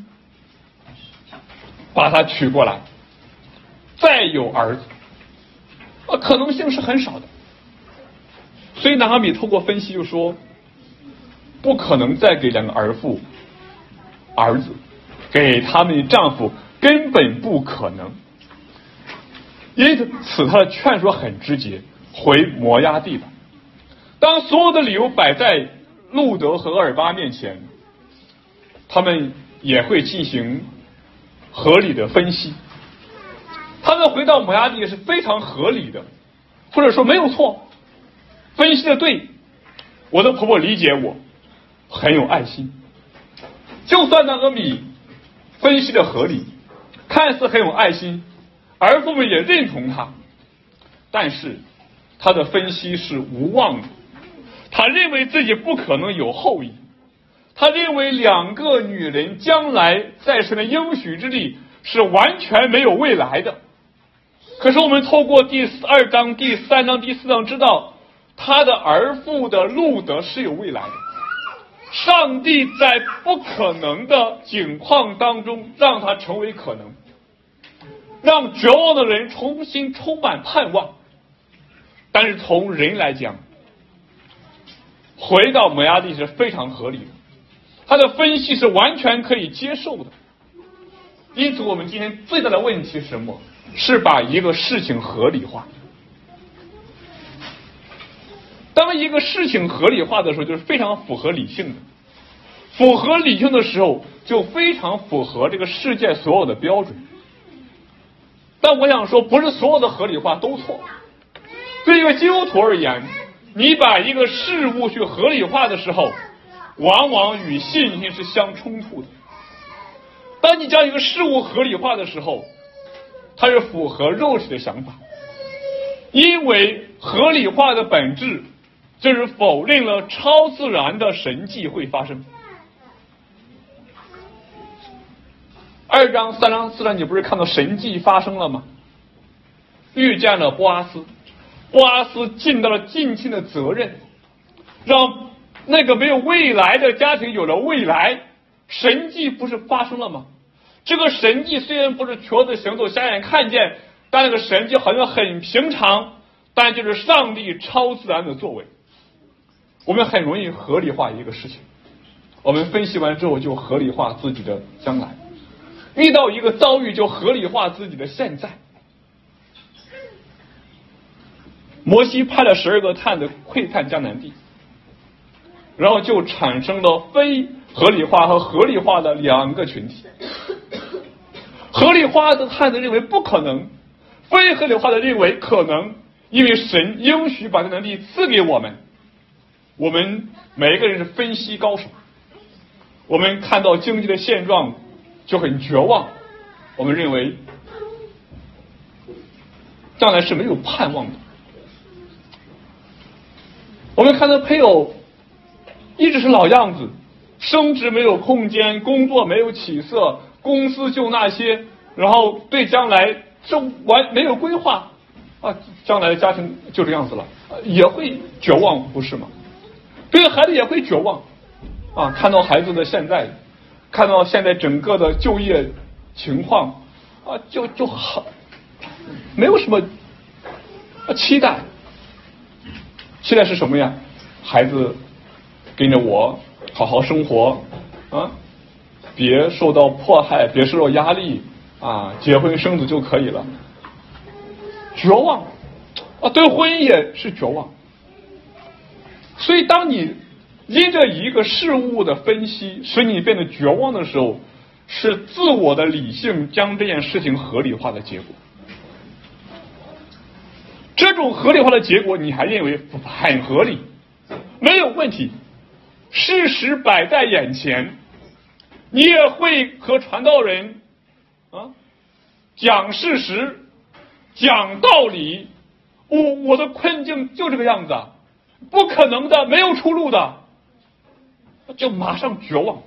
把他娶过来，再有儿子，可能性是很少的。所以拿俄米透过分析就说，不可能再给两个儿妇儿子，给他们的丈夫根本不可能。因此他的劝说很直接，回摩押地吧。当所有的理由摆在路德和厄尔巴面前，他们也会进行合理的分析。他们回到摩押地是非常合理的，或者说没有错，分析的对。我的婆婆理解我，很有爱心。就算拿俄米分析的合理，看似很有爱心，儿妇们也认同他，但是他的分析是无望的。他认为自己不可能有后裔，他认为两个女人将来在神的应许之地是完全没有未来的。可是我们透过第2章、第3章、第4章知道，他的儿妇的路德是有未来的。上帝在不可能的境况当中让他成为可能，让绝望的人重新充满盼望。但是从人来讲，回到摩押地是非常合理的，他的分析是完全可以接受的。因此我们今天最大的问题是什么？是把一个事情合理化。当一个事情合理化的时候，就是非常符合理性的。符合理性的时候，就非常符合这个世界所有的标准。但我想说，不是所有的合理化都错。对一个基督徒而言，你把一个事物去合理化的时候，往往与信心是相冲突的。当你将一个事物合理化的时候，它是符合肉体的想法，因为合理化的本质就是否认了超自然的神迹会发生。2章、3章、4章，你不是看到神迹发生了吗？遇见了波阿斯，波阿斯尽到了近亲的责任，让那个没有未来的家庭有了未来。神迹不是发生了吗？这个神迹虽然不是瘸子行走、瞎眼看见，但那个神迹好像很平常，但就是上帝超自然的作为。我们很容易合理化一个事情，我们分析完之后就合理化自己的将来，遇到一个遭遇就合理化自己的现在。摩西派了12个探子窥探迦南地，然后就产生了非合理化和合理化的两个群体。合理化的探子认为不可能，非合理化的认为可能，因为神应许把迦南地赐给我们。 我们每一个人是分析高手，我们看到经济的现状就很绝望，我们认为将来是没有盼望的。我们看到配偶一直是老样子，升职没有空间，工作没有起色，公司就那些，然后对将来没有规划啊，将来的家庭就这样子了，也会绝望，不是吗？对孩子也会绝望啊！看到孩子的现在，看到现在整个的就业情况啊，就好，没有什么期待。期待是什么呀？孩子跟着我好好生活啊，别受到迫害，别受到压力啊，结婚生子就可以了。绝望啊，对婚姻也是绝望。所以当你因着一个事物的分析使你变得绝望的时候，是自我的理性将这件事情合理化的结果。这种合理化的结果你还认为很合理，没有问题，事实摆在眼前，你也会和传道人讲事实，讲道理，我的困境就这个样子，不可能的，没有出路的，就马上绝望。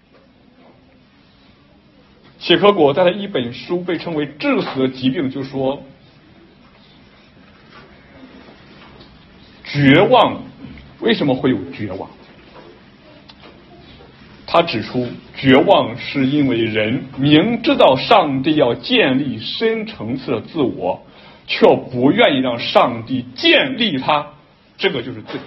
契诃果在他一本书被称为致死的疾病，就说绝望为什么会有绝望？他指出，绝望是因为人明知道上帝要建立深层次的自我，却不愿意让上帝建立他，这个就是罪。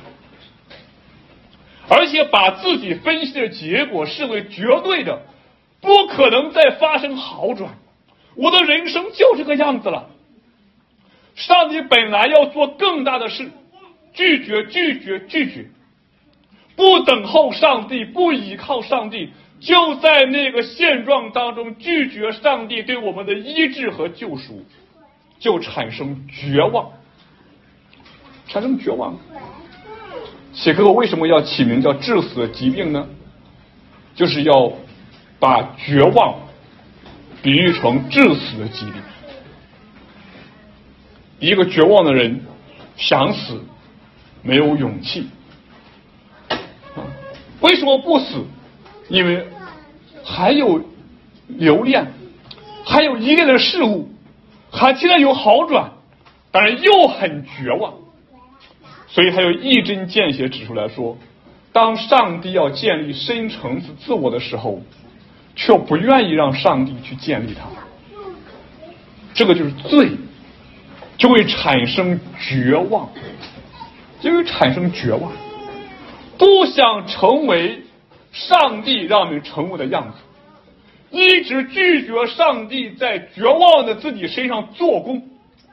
而且把自己分析的结果视为绝对的，不可能再发生好转，我的人生就这个样子了。上帝本来要做更大的事，拒绝，不等候上帝，不依靠上帝，就在那个现状当中拒绝上帝对我们的医治和救赎，就产生绝望。契诃果为什么要起名叫致死的疾病呢？就是要把绝望比喻成致死的疾病。一个绝望的人想死，没有勇气。为什么不死？因为还有留恋，还有依恋的事物，还期待有好转，当然又很绝望。所以他有一针见血指出来说，当上帝要建立深层次自我的时候，却不愿意让上帝去建立它，这个就是罪，就会产生绝望，不想成为上帝让你成为的样子，一直拒绝上帝在绝望的自己身上做工。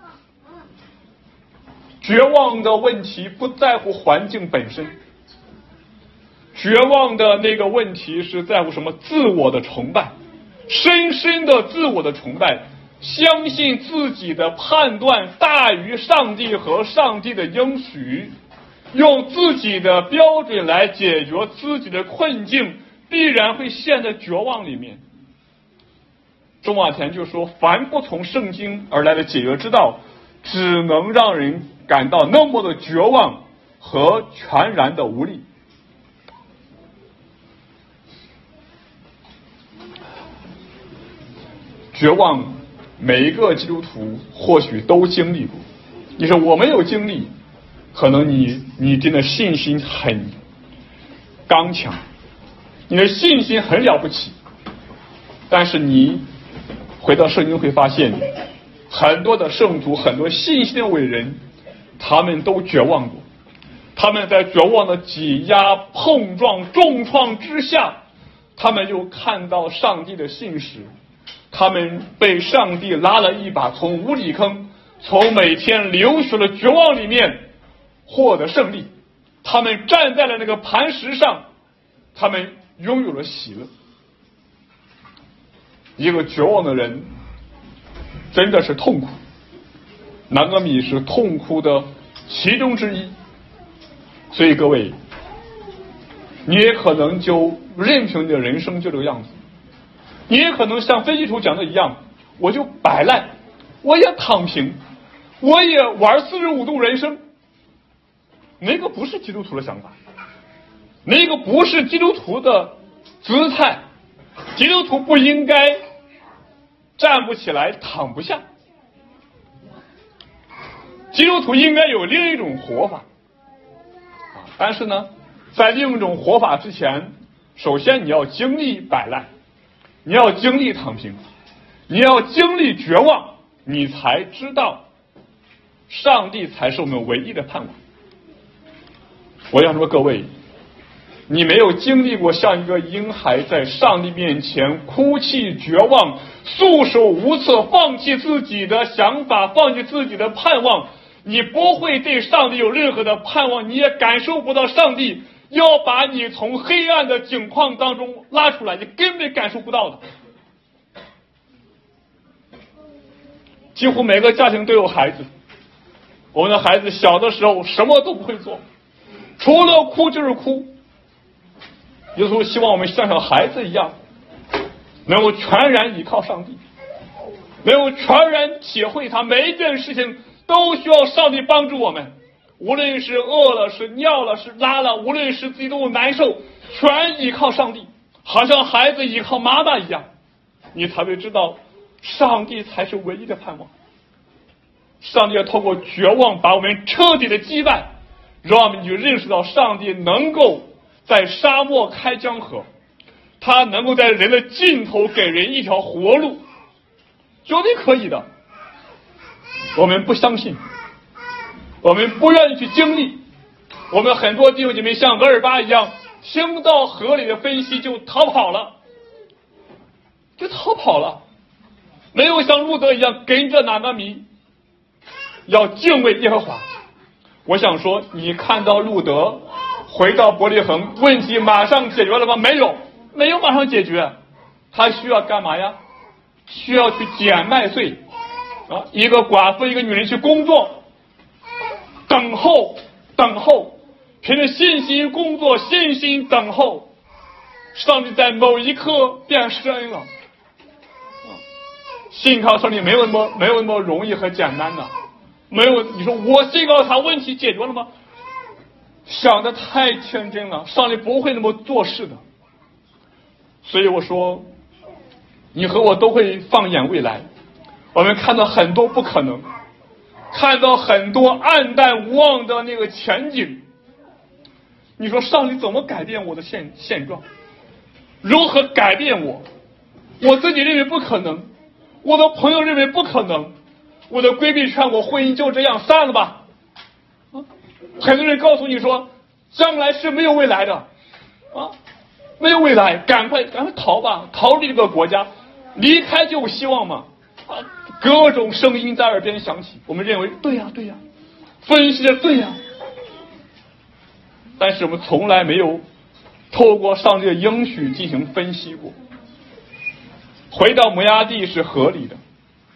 绝望的问题不在乎环境本身，绝望的那个问题是在乎什么？自我的崇拜，深深的自我的崇拜，相信自己的判断大于上帝和上帝的应许，用自己的标准来解决自己的困境，必然会陷在绝望里面。中瓦田就说，凡不从圣经而来的解决之道，只能让人感到那么的绝望和全然的无力。绝望每一个基督徒或许都经历过，你说我没有经历，可能你真的信心很刚强，你的信心很了不起，但是你回到圣经会发现，很多的圣徒，很多信心的伟人，他们都绝望过，他们在绝望的挤压、碰撞、重创之下，他们又看到上帝的信实，他们被上帝拉了一把，从无底坑，从每天流血的绝望里面获得胜利。他们站在了那个磐石上，他们拥有了喜乐。一个绝望的人真的是痛苦，南阿米是痛苦的其中之一。所以各位， 你也可能就任凭你的人生就这个样子。你也可能像分析图讲的一样，我就摆烂，我也躺平，我也玩45度人生。那个不是基督徒的想法，那个不是基督徒的姿态。基督徒不应该站不起来躺不下，基督徒应该有另一种活法。但是呢，在另一种活法之前，首先你要经历摆烂，你要经历躺平，你要经历绝望，你才知道上帝才是我们唯一的盼望。我想说各位，你没有经历过像一个婴孩在上帝面前哭泣绝望，束手无策，放弃自己的想法，放弃自己的盼望，你不会对上帝有任何的盼望，你也感受不到上帝要把你从黑暗的境况当中拉出来，你根本感受不到的。几乎每个家庭都有孩子，我们的孩子小的时候什么都不会做，除了哭就是哭。耶稣希望我们像小孩子一样，能够全然依靠上帝，能够全然体会他每一件事情都需要上帝帮助我们，无论是饿了，是尿了，是拉了，无论是自己多难受，全依靠上帝，好像孩子依靠妈妈一样，你才会知道上帝才是唯一的盼望。上帝要透过绝望把我们彻底的击败，让我们去认识到上帝能够在沙漠开江河，他能够在人的尽头给人一条活路，绝对可以的。我们不相信，我们不愿意去经历，我们很多弟兄姐妹像俄尔巴一样，听到合理的分析就逃跑了，没有像路德一样跟着拿拿米，要敬畏耶和华。我想说，你看到路德回到伯利恒，问题马上解决了吗？没有马上解决，他需要干嘛呀？需要去捡麦穗啊！一个寡妇，一个女人去工作，等候，凭着信心工作，信心等候，上帝在某一刻变施恩了。信靠上帝没有那么容易和简单的，没有你说我信靠他，问题解决了吗？想的太天真了，上帝不会那么做事的。所以我说，你和我都会放眼未来，我们看到很多不可能，看到很多暗淡无望的那个前景。你说上帝怎么改变我的现状？如何改变我？我自己认为不可能，我的朋友认为不可能，我的闺蜜劝我婚姻就这样散了吧。很多人告诉你说，将来是没有未来的啊，没有未来，赶快逃吧，逃离这个国家，离开就有希望嘛。啊，各种声音在耳边响起，我们认为对呀，分析的对呀，但是我们从来没有透过上帝的应许进行分析过。回到摩押地是合理的，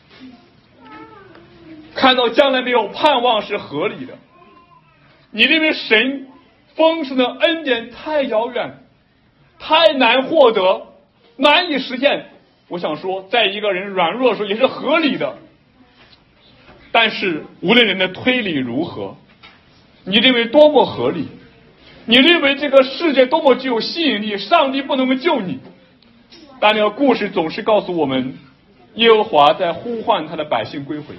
看到将来没有盼望是合理的。你认为神丰盛的恩典太遥远，太难获得，难以实现，我想说在一个人软弱的时候也是合理的。但是无论人的推理如何，你认为多么合理，你认为这个世界多么具有吸引力，上帝不能够救你，但这个故事总是告诉我们，耶和华在呼唤他的百姓归回，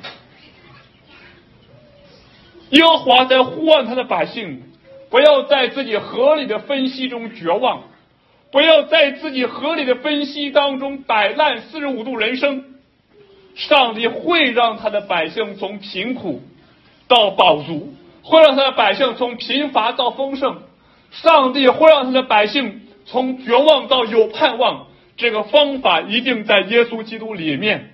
耶和华在呼唤他的百姓，不要在自己合理的分析中绝望，不要在自己合理的分析当中摆烂45度人生。上帝会让他的百姓从贫苦到饱足，会让他的百姓从贫乏到丰盛，上帝会让他的百姓从绝望到有盼望。这个方法一定在耶稣基督里面。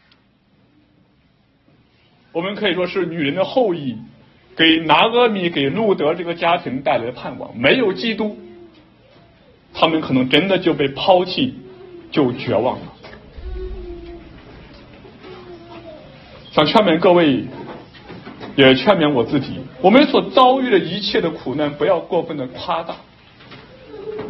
我们可以说是女人的后裔给拿俄米给路德这个家庭带来的盼望，没有基督，他们可能真的就被抛弃，就绝望了。想劝勉各位，也劝勉我自己，我们所遭遇的一切的苦难不要过分的夸大，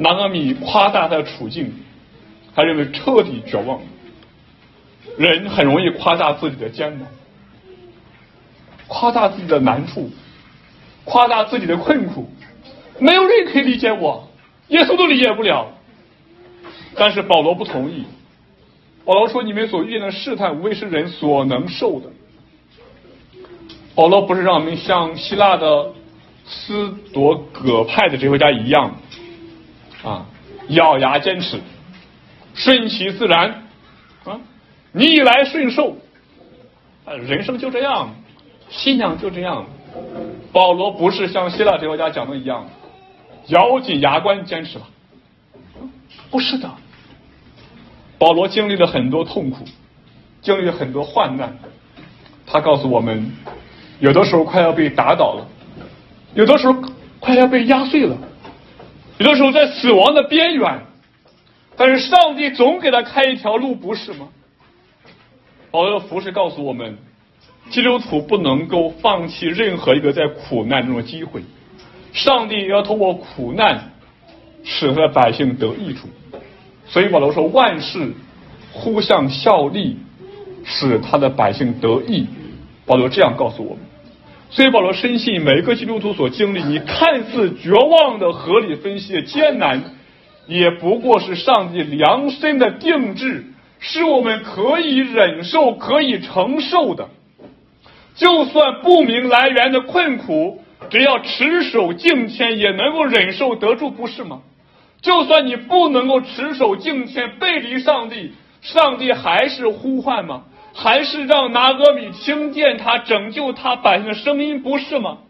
拿俄米夸大他的处境，他认为彻底绝望。人很容易夸大自己的艰难，夸大自己的难处，夸大自己的困苦，没有人可以理解我，耶稣都理解不了。但是保罗不同意，保罗说你们所遇见的试探无非是人所能受的。保罗不是让我们像希腊的斯多葛派的哲学家一样咬牙坚持，顺其自然逆来顺受人生就这样，信仰就这样。保罗不是像希腊哲学家讲的一样咬紧牙关坚持吧，不是的。保罗经历了很多痛苦，经历了很多患难，他告诉我们有的时候快要被打倒了，有的时候快要被压碎了，有的时候在死亡的边缘，但是上帝总给他开一条路，不是吗？保罗的服事告诉我们，基督徒不能够放弃任何一个在苦难中的机会，上帝要通过苦难使他的百姓得益处。所以保罗说万事互相效力，使他的百姓得益。保罗这样告诉我们。所以保罗深信每个基督徒所经历你看似绝望的合理分析的艰难，也不过是上帝量身的定制，是我们可以忍受可以承受的。就算不明来源的困苦，只要持守敬虔也能够忍受得住，不是吗？就算你不能够持守敬虔，背离上帝，上帝还是呼唤吗？还是让拿俄米听见他拯救他百姓的声音，不是吗？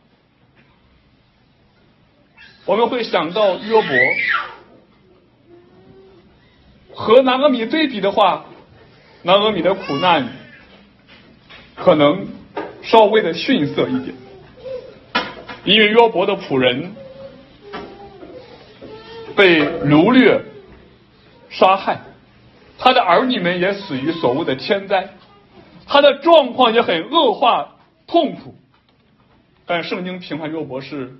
我们会想到约伯，和拿俄米对比的话，拿俄米的苦难可能稍微的逊色一点，因为约伯的仆人被掳掠杀害，他的儿女们也死于所谓的天灾，他的状况也很恶化痛苦。但圣经评判约伯是，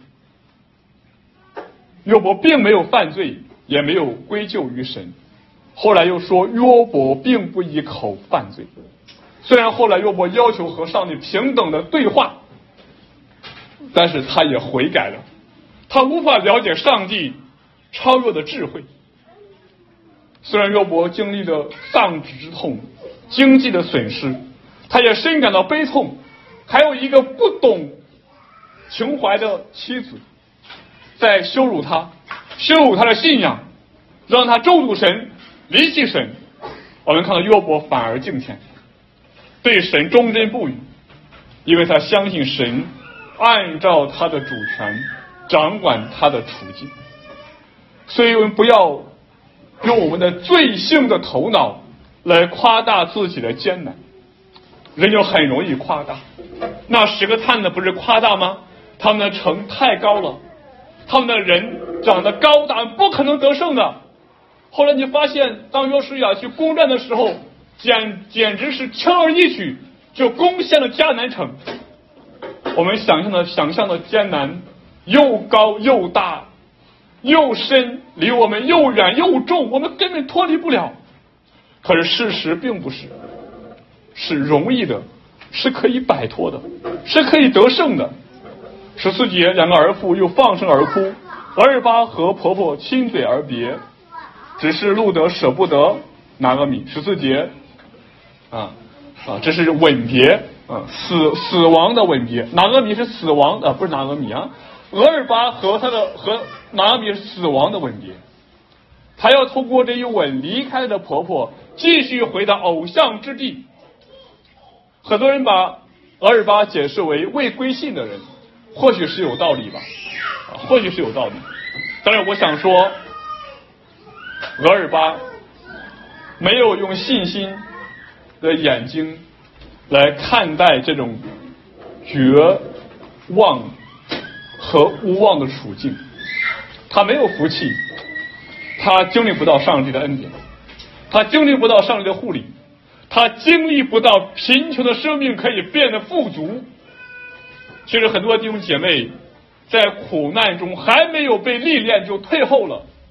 约伯并没有犯罪，也没有归咎于神。后来又说约伯并不以口犯罪，虽然后来约伯要求和上帝平等的对话，但是他也悔改了，他无法了解上帝超越的智慧。虽然约伯经历了丧子之痛，经济的损失，他也深感到悲痛，还有一个不懂情怀的妻子在羞辱他，羞辱他的信仰，让他咒诅神，离弃神。我们看到约伯反而敬虔，对神忠贞不渝，因为他相信神按照他的主权掌管他的处境。所以我们不要用我们的罪性的头脑来夸大自己的艰难，人就很容易夸大。那10个探子不是夸大吗？他们的城太高了，他们的人长得高大，不可能得胜的。后来你发现当约书亚去攻占的时候，简直是轻而易举就攻陷了迦南城。我们想象的艰难又高又大又深，离我们又远又重，我们根本脱离不了。可是事实并不是，是容易的，是可以摆脱的，是可以得胜的。14节，两个儿妇又放声而哭，俄尔巴和婆婆亲嘴而别，只是路德舍不得拿俄米。14节这是吻别死亡的吻别。拿俄米是死亡的，不是拿俄米俄尔巴和拿俄米是死亡的吻别。他要通过这一吻离开的婆婆，继续回到偶像之地。很多人把俄尔巴解释为未归信的人，或许是有道理吧，或许是有道理。但是我想说，俄尔巴没有用信心的眼睛来看待这种绝望和无望的处境，他没有福气，他经历不到上帝的恩典，他经历不到上帝的护理，他经历不到贫穷的生命可以变得富足。其实很多弟兄姐妹在苦难中还没有被历练就退后了，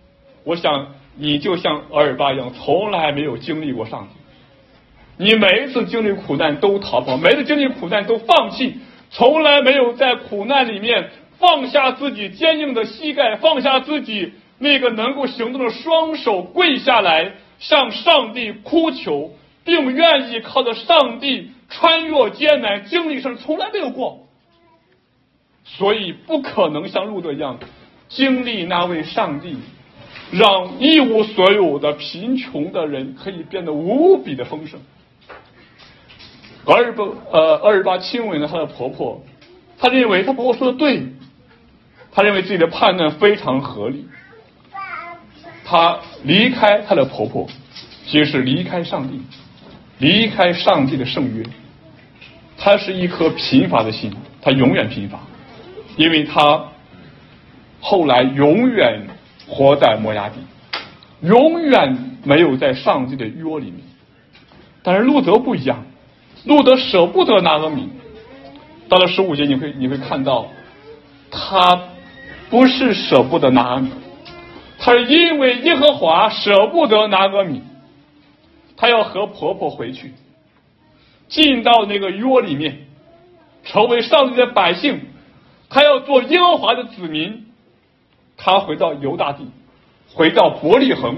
我想你就像俄珥巴一样，从来没有经历过上帝。你每一次经历苦难都逃跑，每一次经历苦难都放弃，从来没有在苦难里面放下自己坚硬的膝盖，放下自己那个能够行动的双手，跪下来向上帝哭求，并愿意靠着上帝穿越艰难经历上从来没有过，所以不可能像路德一样经历那位上帝让一无所有的贫穷的人可以变得无比的丰盛。俄珥巴亲吻了她的婆婆，她认为她婆婆说的对，她认为自己的判断非常合理，她离开她的婆婆，其实是离开上帝，离开上帝的圣约。她是一颗贫乏的心，她永远贫乏，因为她后来永远活在摩押地，永远没有在上帝的约里面。但是路德不一样，路德舍不得拿俄米。到了15节你会看到，他不是舍不得拿俄米，他是因为耶和华舍不得拿俄米，他要和婆婆回去，进到那个约里面，成为上帝的百姓，他要做耶和华的子民。他回到犹大地，回到伯利恒，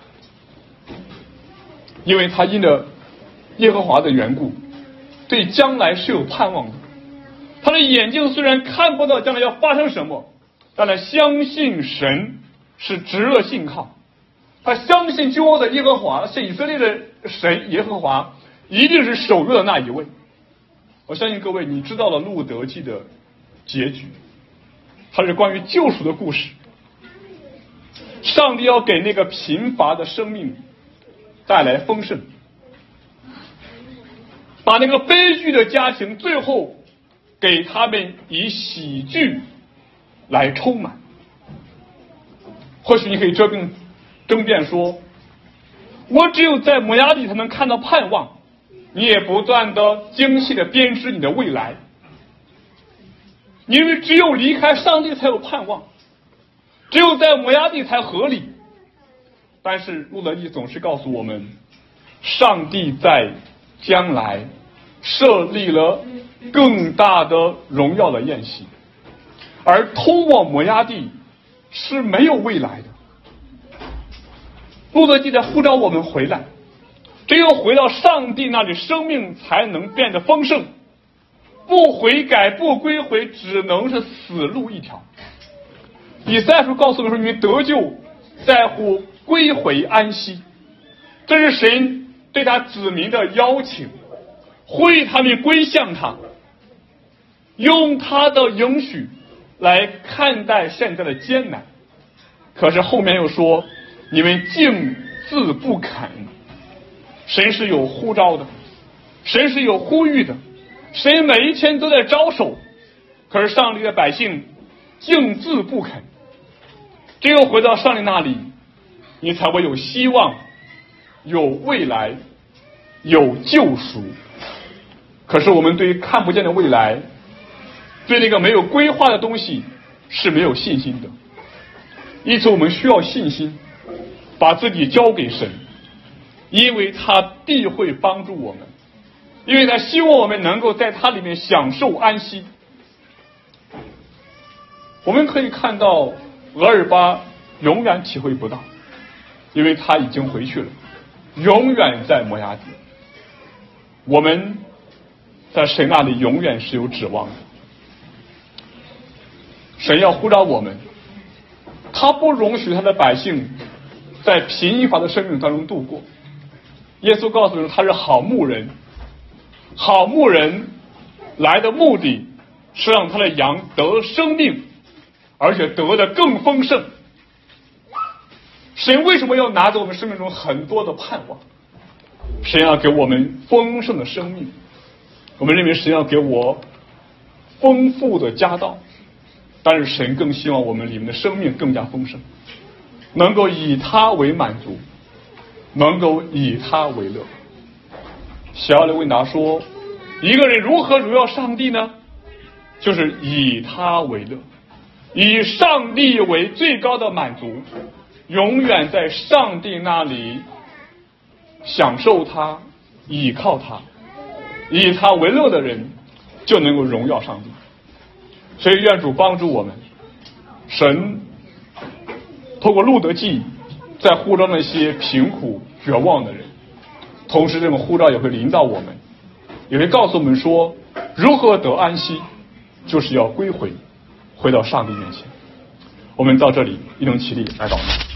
因为他因着耶和华的缘故，对将来是有盼望的。他的眼睛虽然看不到将来要发生什么，但他相信神是值得信靠，他相信救恩的耶和华，是以色列的神耶和华一定是守约的那一位。我相信各位你知道了路德记的结局，它是关于救赎的故事。上帝要给那个贫乏的生命带来丰盛，把那个悲剧的家庭最后给他们以喜剧来充满。或许你可以争辩说，我只有在摩押地才能看到盼望，你也不断的精细的编织你的未来，因为只有离开上帝才有盼望，只有在摩押地才合理。但是路德记总是告诉我们，上帝在将来设立了更大的荣耀的宴席，而通往摩押地是没有未来的。路德记在呼召我们回来，只有回到上帝那里，生命才能变得丰盛。不悔改不归回，只能是死路一条。以赛亚书告诉我们说，你们得救在乎归回安息，这是神对他子民的邀请，呼吁他们归向他，用他的应许来看待现在的艰难。可是后面又说，你们竟自不肯。神是有呼召的，神是有呼吁的，神每一天都在招手，可是上帝的百姓竟自不肯。只有回到上帝那里，你才会有希望，有未来，有救赎。可是我们对于看不见的未来，对那个没有规划的东西是没有信心的。因此我们需要信心，把自己交给神，因为他必会帮助我们，因为他希望我们能够在他里面享受安息。我们可以看到俄珥巴永远体会不到，因为他已经回去了，永远在摩押地。我们在神那里永远是有指望的。神要呼召我们，他不容许他的百姓在贫乏的生命当中度过。耶稣告诉人，他是好牧人，好牧人来的目的是让他的羊得生命，而且得的更丰盛。神为什么要拿走我们生命中很多的盼望？神要给我们丰盛的生命。我们认为神要给我丰富的家道，但是神更希望我们里面的生命更加丰盛，能够以他为满足，能够以他为乐。小奥利问答说，一个人如何荣耀上帝呢？就是以他为乐，以上帝为最高的满足， 永远在上帝那里享受他，倚靠他，以他为乐的人就能够荣耀上帝。所以愿主帮助我们，神透过路德记在呼召那些贫苦绝望的人，同时这种呼召也会临到我们，也会告诉我们说如何得安息，就是要归回到上帝面前。我们到这里一同起立来祷告。